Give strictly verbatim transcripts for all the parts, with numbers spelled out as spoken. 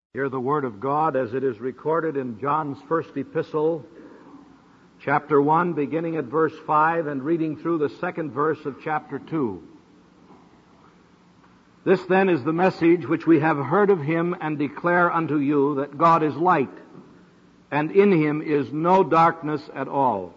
Hear the Word of God as it is recorded in John's first epistle, chapter one, beginning at verse five and reading through the second verse of chapter two. This then is the message which we have heard of Him and declare unto you, that God is light, and in Him is no darkness at all.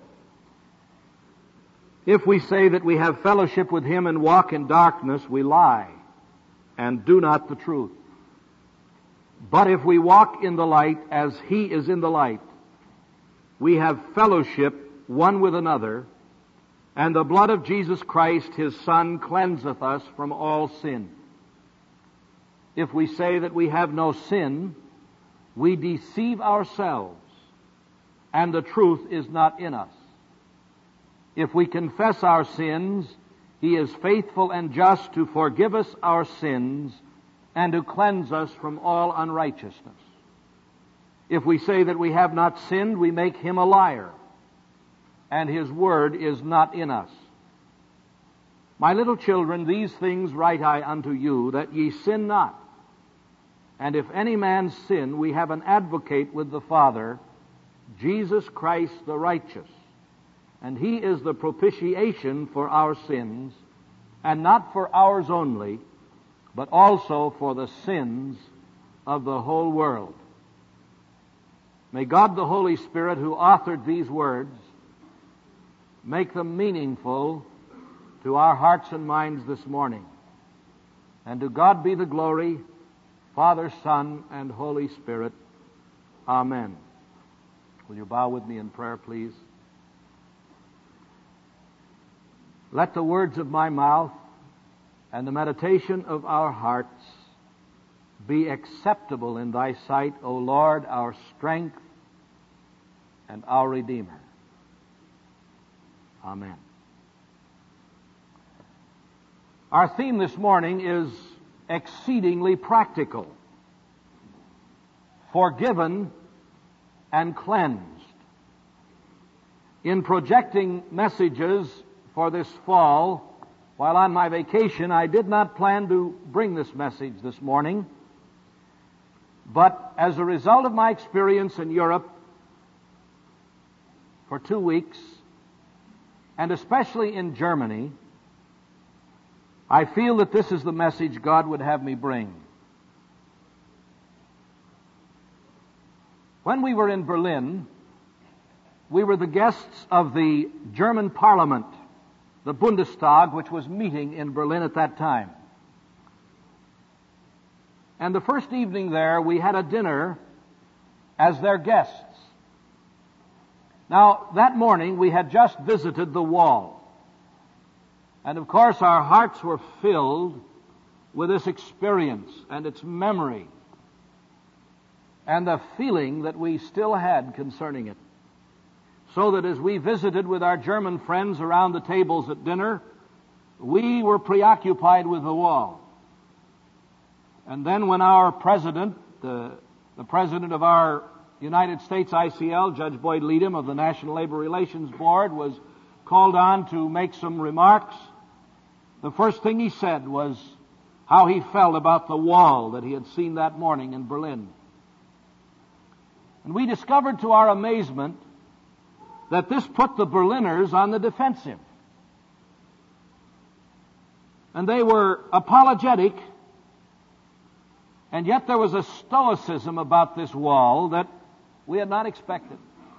If we say that we have fellowship with Him and walk in darkness, we lie, and do not the truth. But if we walk in the light as He is in the light, we have fellowship one with another, and the blood of Jesus Christ, His Son, cleanseth us from all sin. If we say that we have no sin, we deceive ourselves, and the truth is not in us. If we confess our sins, He is faithful and just to forgive us our sins and to cleanse us from all unrighteousness. If we say that we have not sinned, we make Him a liar, and His word is not in us. My little children, these things write I unto you, that ye sin not. And if any man sin, we have an advocate with the Father, Jesus Christ the righteous. And He is the propitiation for our sins, and not for ours only, but also for the sins of the whole world. May God the Holy Spirit, who authored these words, make them meaningful to our hearts and minds this morning. And to God be the glory, Father, Son, and Holy Spirit. Amen. Will you bow with me in prayer, please? Let the words of my mouth and the meditation of our hearts be acceptable in Thy sight, O Lord, our strength and our Redeemer. Amen. Our theme this morning is exceedingly practical. Forgiven and cleansed. In projecting messages for this fall, while on my vacation, I did not plan to bring this message this morning, but as a result of my experience in Europe for two weeks, and especially in Germany, I feel that this is the message God would have me bring. When we were in Berlin, we were the guests of the German Parliament, the Bundestag, which was meeting in Berlin at that time. And the first evening there, we had a dinner as their guests. Now, that morning, we had just visited the wall. And of course, our hearts were filled with this experience and its memory and the feeling that we still had concerning it. So that as we visited with our German friends around the tables at dinner, we were preoccupied with the wall. And then when our president, the, the president of our United States I C L, Judge Boyd Leadham of the National Labor Relations Board, was called on to make some remarks, the first thing he said was how he felt about the wall that he had seen that morning in Berlin. And we discovered to our amazement that this put the Berliners on the defensive. And they were apologetic, and yet there was a stoicism about this wall that we had not expected.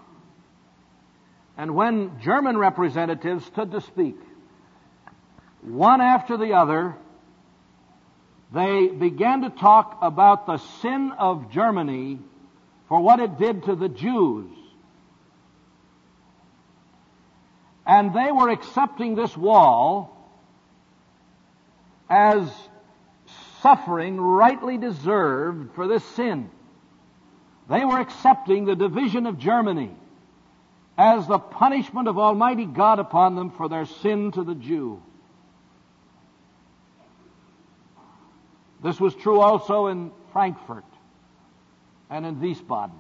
And when German representatives stood to speak, one after the other, they began to talk about the sin of Germany for what it did to the Jews. And they were accepting this wall as suffering rightly deserved for this sin. They were accepting the division of Germany as the punishment of Almighty God upon them for their sin to the Jew. This was true also in Frankfurt and in Wiesbaden.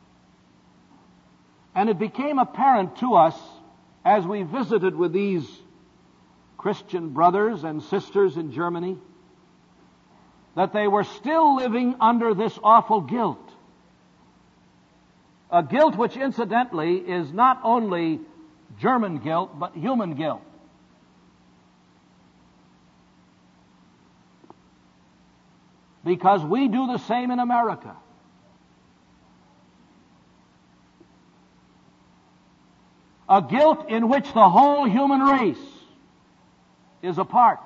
And it became apparent to us as we visited with these Christian brothers and sisters in Germany that they were still living under this awful guilt. A guilt which incidentally is not only German guilt, but human guilt. Because we do the same in America. A guilt in which the whole human race is a part.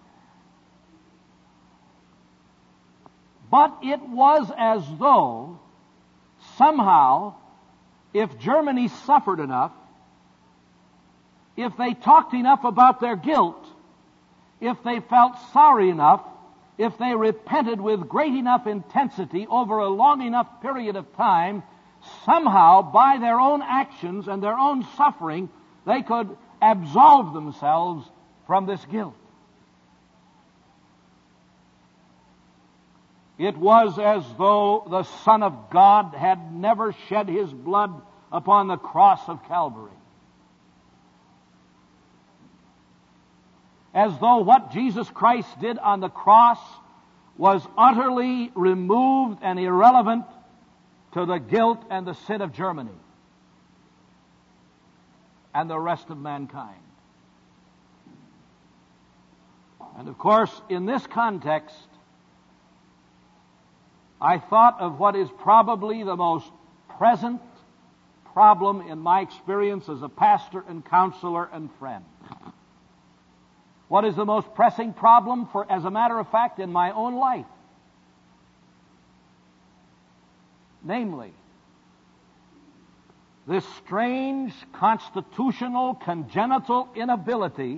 But it was as though somehow, if Germany suffered enough, if they talked enough about their guilt, if they felt sorry enough, if they repented with great enough intensity over a long enough period of time, somehow by their own actions and their own suffering, they could absolve themselves from this guilt. It was as though the Son of God had never shed His blood upon the cross of Calvary. As though what Jesus Christ did on the cross was utterly removed and irrelevant to the guilt and the sin of Germany and the rest of mankind. And of course, in this context, I thought of what is probably the most present problem in my experience as a pastor and counselor and friend. What is the most pressing problem, for, as a matter of fact, in my own life? Namely, this strange constitutional congenital inability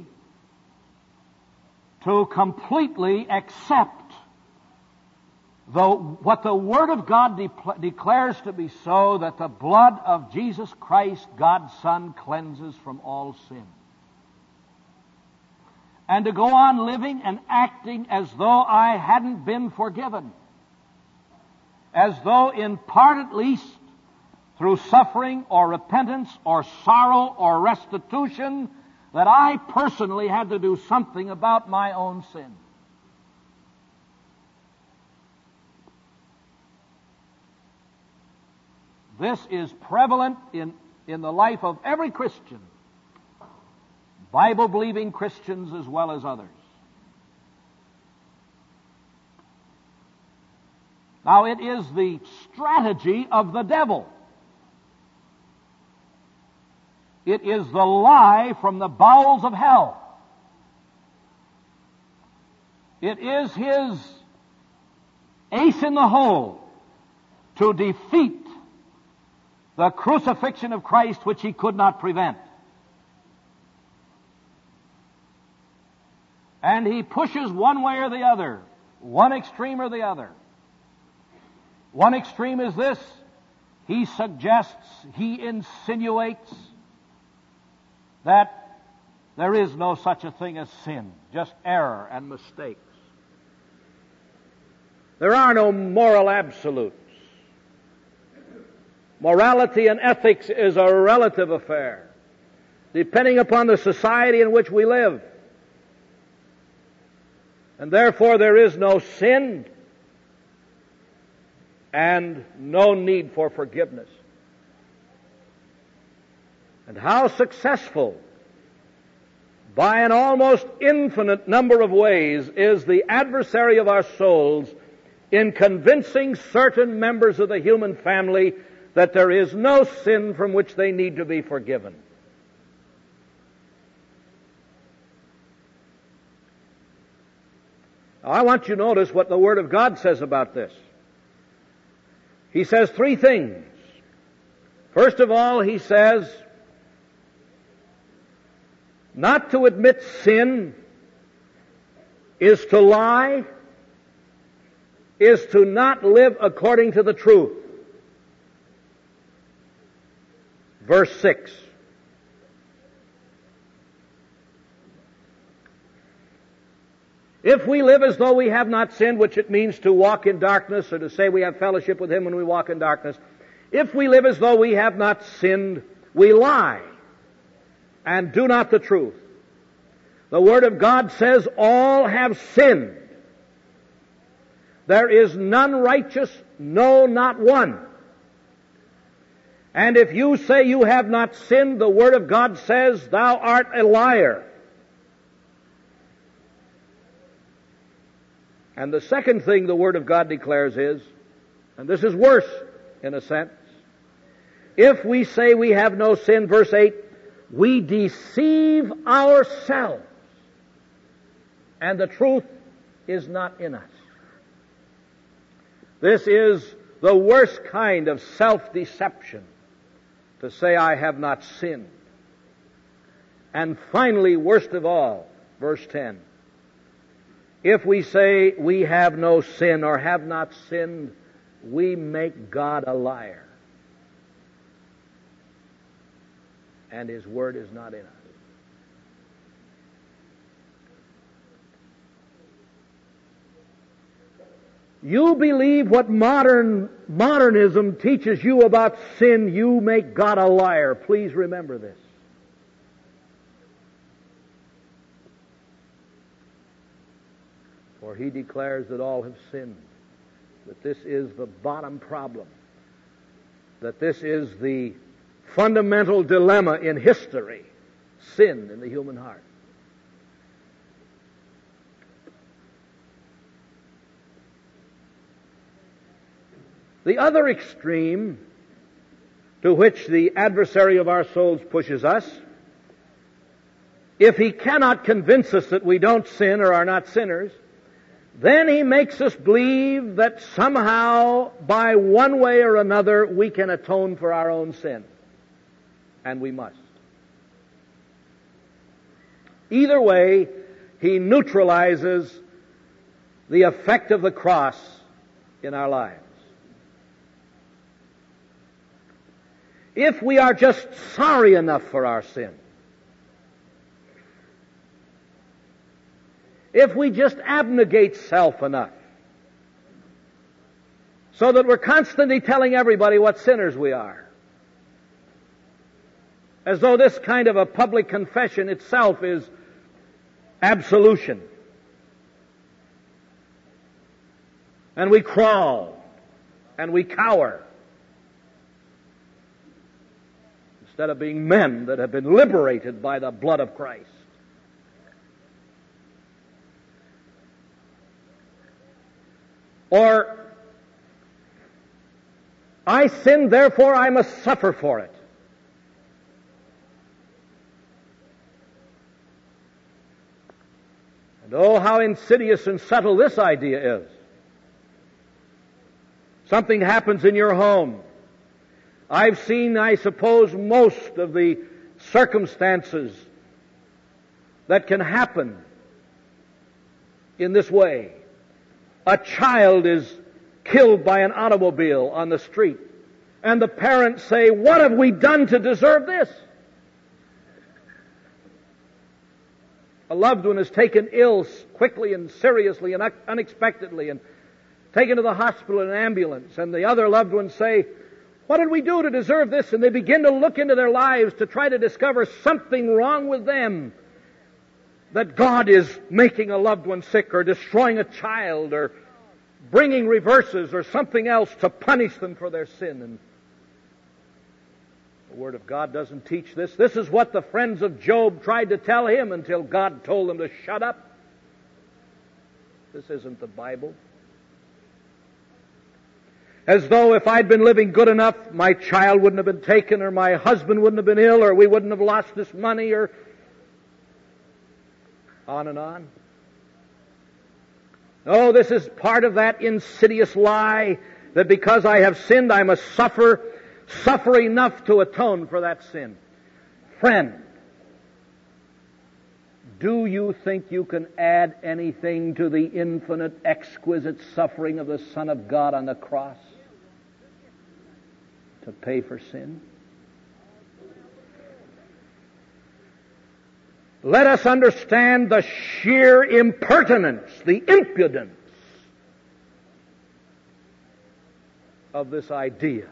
to completely accept the, what the Word of God de- declares to be so, that the blood of Jesus Christ, God's Son, cleanses from all sin. And to go on living and acting as though I hadn't been forgiven. As though, in part at least, through suffering or repentance or sorrow or restitution, that I personally had to do something about my own sin. This is prevalent in, in the life of every Christian, Bible-believing Christians as well as others. Now, it is the strategy of the devil. It is the lie from the bowels of hell. It is his ace in the hole to defeat the crucifixion of Christ, which he could not prevent. And he pushes one way or the other, one extreme or the other. One extreme is this: he suggests, he insinuates that there is no such a thing as sin, just error and mistakes. There are no moral absolutes. Morality and ethics is a relative affair, depending upon the society in which we live. And therefore there is no sin and no need for forgiveness. And how successful, by an almost infinite number of ways, is the adversary of our souls in convincing certain members of the human family that there is no sin from which they need to be forgiven. Now, I want you to notice what the Word of God says about this. He says three things. First of all, he says, not to admit sin is to lie, is to not live according to the truth. Verse six. If we live as though we have not sinned, which it means to walk in darkness, or to say we have fellowship with Him when we walk in darkness, if we live as though we have not sinned, we lie and do not the truth. The Word of God says all have sinned. There is none righteous, no, not one. And if you say you have not sinned, the Word of God says, thou art a liar. And the second thing the Word of God declares is, and this is worse in a sense, if we say we have no sin, verse eight, we deceive ourselves, and the truth is not in us. This is the worst kind of self-deception, to say I have not sinned. And finally, worst of all, verse ten, if we say we have no sin or have not sinned, we make God a liar, and His Word is not in us. You believe what modern modernism teaches you about sin, you make God a liar. Please remember this. For He declares that all have sinned, that this is the bottom problem, that this is the fundamental dilemma in history, sin in the human heart. The other extreme to which the adversary of our souls pushes us, if he cannot convince us that we don't sin or are not sinners, then he makes us believe that somehow, by one way or another, we can atone for our own sin. And we must. Either way, he neutralizes the effect of the cross in our lives. If we are just sorry enough for our sin, if we just abnegate self enough, so that we're constantly telling everybody what sinners we are, as though this kind of a public confession itself is absolution, and we crawl, and we cower, instead of being men that have been liberated by the blood of Christ. Or, I sinned, therefore I must suffer for it. And oh, how insidious and subtle this idea is. Something happens in your home. I've seen, I suppose, most of the circumstances that can happen in this way. A child is killed by an automobile on the street, and the parents say, "What have we done to deserve this?" A loved one is taken ill quickly and seriously and unexpectedly and taken to the hospital in an ambulance, and the other loved ones say, "What did we do to deserve this?" And they begin to look into their lives to try to discover something wrong with them, that God is making a loved one sick or destroying a child or bringing reverses or something else to punish them for their sin. And the Word of God doesn't teach this. This is what the friends of Job tried to tell him until God told them to shut up. This isn't the Bible. As though if I'd been living good enough, my child wouldn't have been taken, or my husband wouldn't have been ill, or we wouldn't have lost this money, or on and on. Oh, this is part of that insidious lie that because I have sinned, I must suffer, suffer enough to atone for that sin. Friend, do you think you can add anything to the infinite, exquisite suffering of the Son of God on the cross to pay for sin? Let us understand the sheer impertinence, the impudence of this idea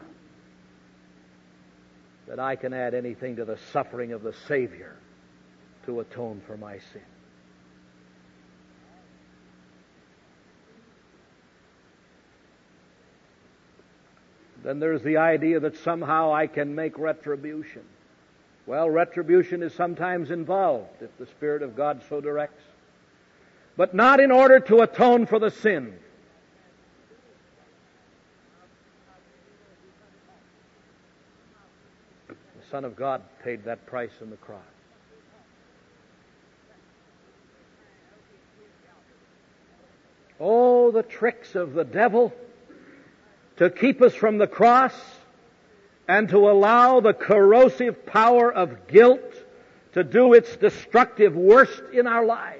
that I can add anything to the suffering of the Savior to atone for my sin. Then there's the idea that somehow I can make retribution. Well, retribution is sometimes involved if the Spirit of God so directs, but not in order to atone for the sin. The Son of God paid that price on the cross. Oh, the tricks of the devil to keep us from the cross and to allow the corrosive power of guilt to do its destructive worst in our lives.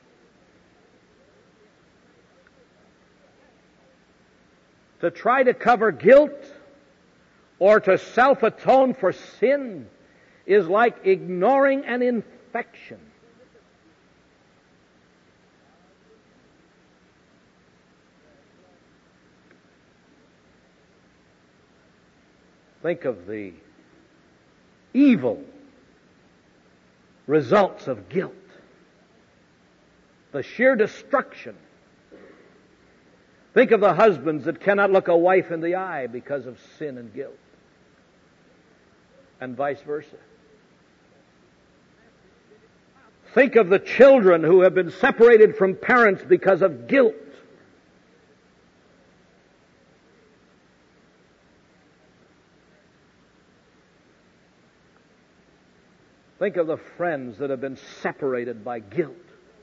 To try to cover guilt or to self-atone for sin is like ignoring an infection. Think of the evil results of guilt. The sheer destruction. Think of the husbands that cannot look a wife in the eye because of sin and guilt. And vice versa. Think of the children who have been separated from parents because of guilt. Think of the friends that have been separated by guilt.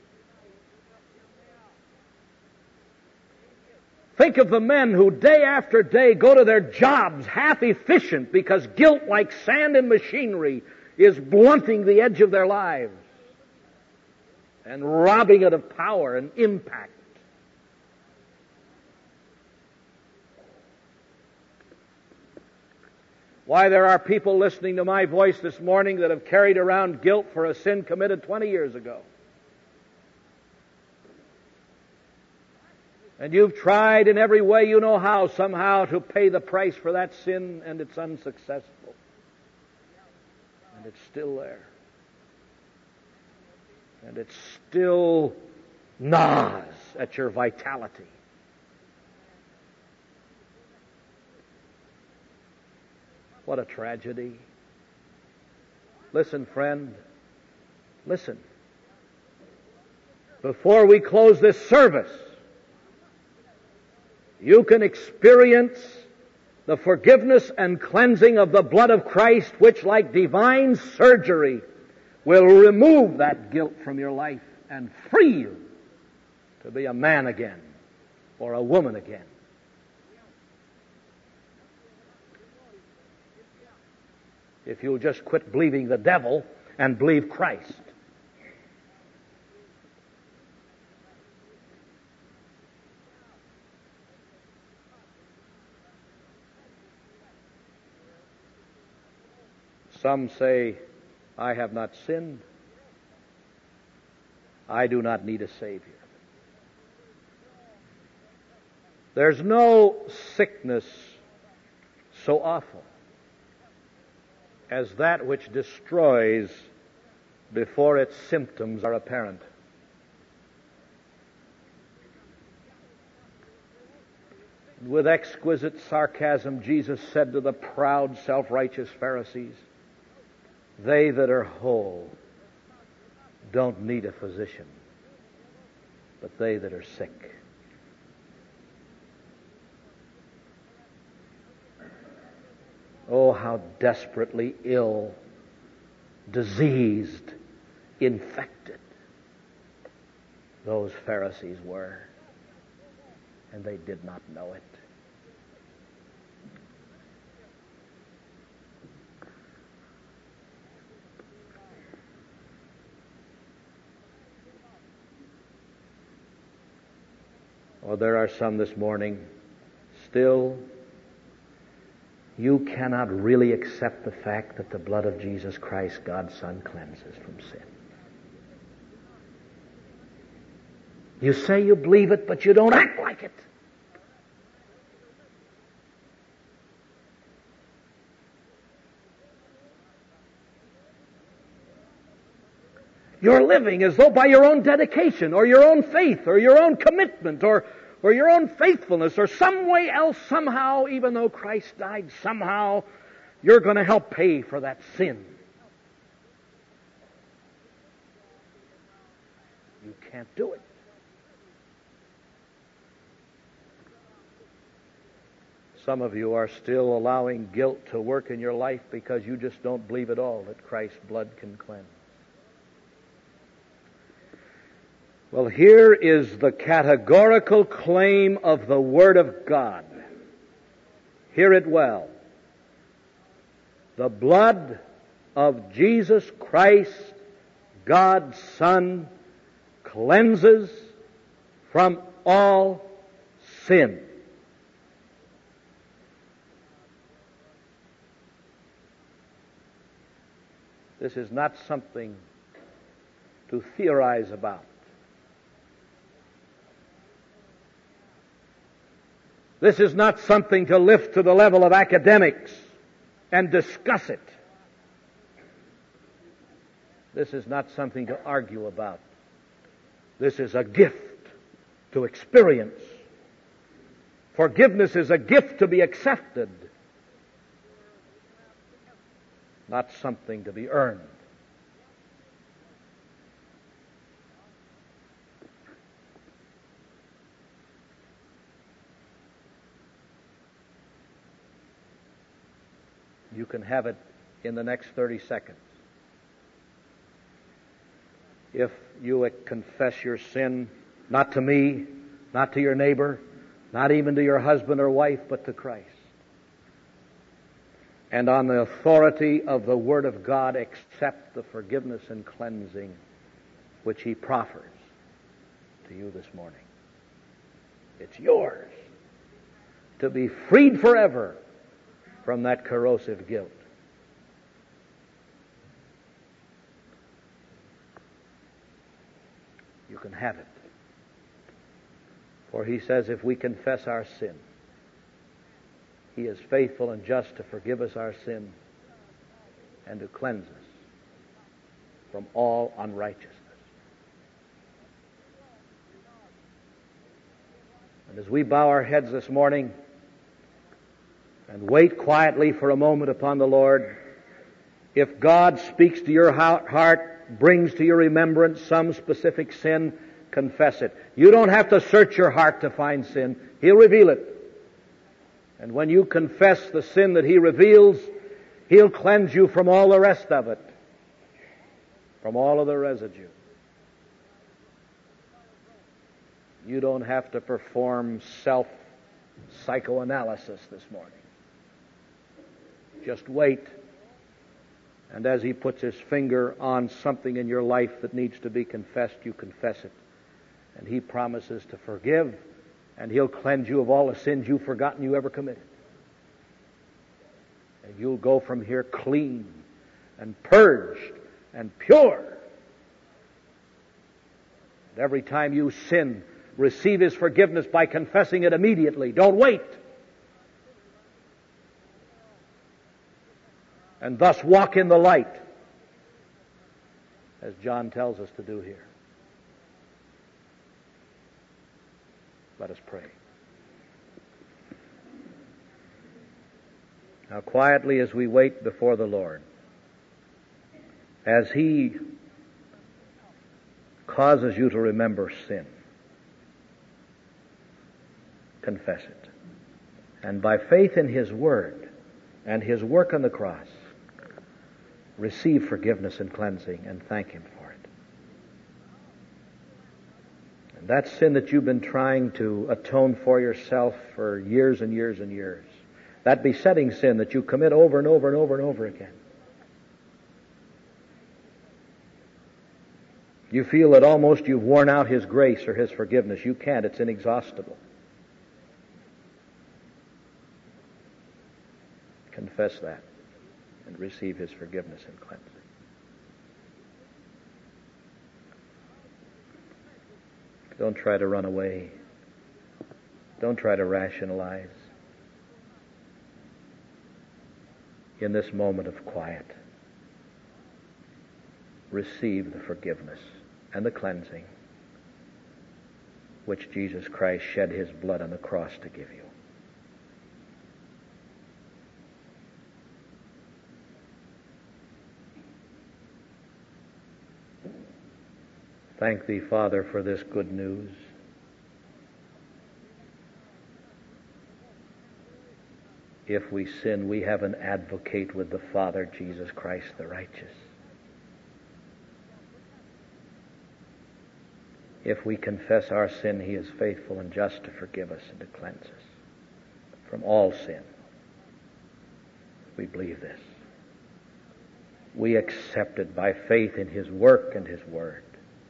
Think of the men who day after day go to their jobs half efficient because guilt, like sand in machinery, is blunting the edge of their lives and robbing it of power and impact. Why, there are people listening to my voice this morning that have carried around guilt for a sin committed twenty years ago. And you've tried in every way you know how somehow to pay the price for that sin, and it's unsuccessful. And it's still there. And it still gnaws at your vitality. What a tragedy. Listen, friend. Listen. Before we close this service, you can experience the forgiveness and cleansing of the blood of Christ, which, like divine surgery, will remove that guilt from your life and free you to be a man again or a woman again. If you'll just quit believing the devil and believe Christ. Some say, I have not sinned. I do not need a Savior. There's no sickness so awful as that which destroys before its symptoms are apparent. With exquisite sarcasm, Jesus said to the proud, self-righteous Pharisees, they that are whole don't need a physician, but they that are sick. Oh, how desperately ill, diseased, infected those Pharisees were, and they did not know it. Oh, there are some this morning still. You cannot really accept the fact that the blood of Jesus Christ, God's Son, cleanses from sin. You say you believe it, but you don't act like it. You're living as though by your own dedication or your own faith or your own commitment or or your own faithfulness or some way else, somehow, even though Christ died, somehow you're going to help pay for that sin. You can't do it. Some of you are still allowing guilt to work in your life because you just don't believe at all that Christ's blood can cleanse. Well, here is the categorical claim of the Word of God. Hear it well. The blood of Jesus Christ, God's Son, cleanses from all sin. This is not something to theorize about. This is not something to lift to the level of academics and discuss it. This is not something to argue about. This is a gift to experience. Forgiveness is a gift to be accepted, not something to be earned. You can have it in the next thirty seconds. If you confess your sin, not to me, not to your neighbor, not even to your husband or wife, but to Christ. And on the authority of the Word of God, accept the forgiveness and cleansing which He proffers to you this morning. It's yours to be freed forever from that corrosive guilt. You can have it. For He says if we confess our sin, He is faithful and just to forgive us our sin and to cleanse us from all unrighteousness. And as we bow our heads this morning and wait quietly for a moment upon the Lord, if God speaks to your heart, brings to your remembrance some specific sin, confess it. You don't have to search your heart to find sin. He'll reveal it. And when you confess the sin that He reveals, He'll cleanse you from all the rest of it, from all of the residue. You don't have to perform self-psychoanalysis this morning. Just wait. And as He puts His finger on something in your life that needs to be confessed, you confess it. And He promises to forgive, and He'll cleanse you of all the sins you've forgotten you ever committed. And you'll go from here clean and purged and pure. And every time you sin, receive His forgiveness by confessing it immediately. Don't wait. And thus walk in the light, as John tells us to do here. Let us pray. Now, quietly as we wait before the Lord, as He causes you to remember sin, confess it. And by faith in His Word and His work on the cross, receive forgiveness and cleansing and thank Him for it. And that sin that you've been trying to atone for yourself for years and years and years, that besetting sin that you commit over and over and over and over again, you feel that almost you've worn out His grace or His forgiveness. You can't. It's inexhaustible. Confess that and receive His forgiveness and cleansing. Don't try to run away. Don't try to rationalize. In this moment of quiet, receive the forgiveness and the cleansing which Jesus Christ shed his blood on the cross to give you. Thank thee, Father, for this good news. If we sin, we have an advocate with the Father, Jesus Christ the righteous. If we confess our sin, he is faithful and just to forgive us and to cleanse us from all sin. We believe this. We accept it by faith in his work and his word.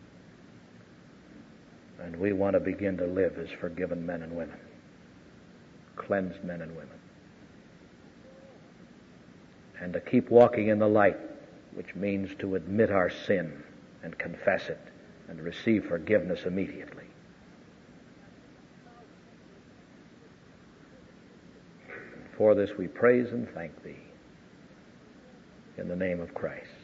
And we want to begin to live as forgiven men and women, cleansed men and women, and to keep walking in the light, which means to admit our sin and confess it and receive forgiveness immediately. And for this we praise and thank thee in the name of Christ.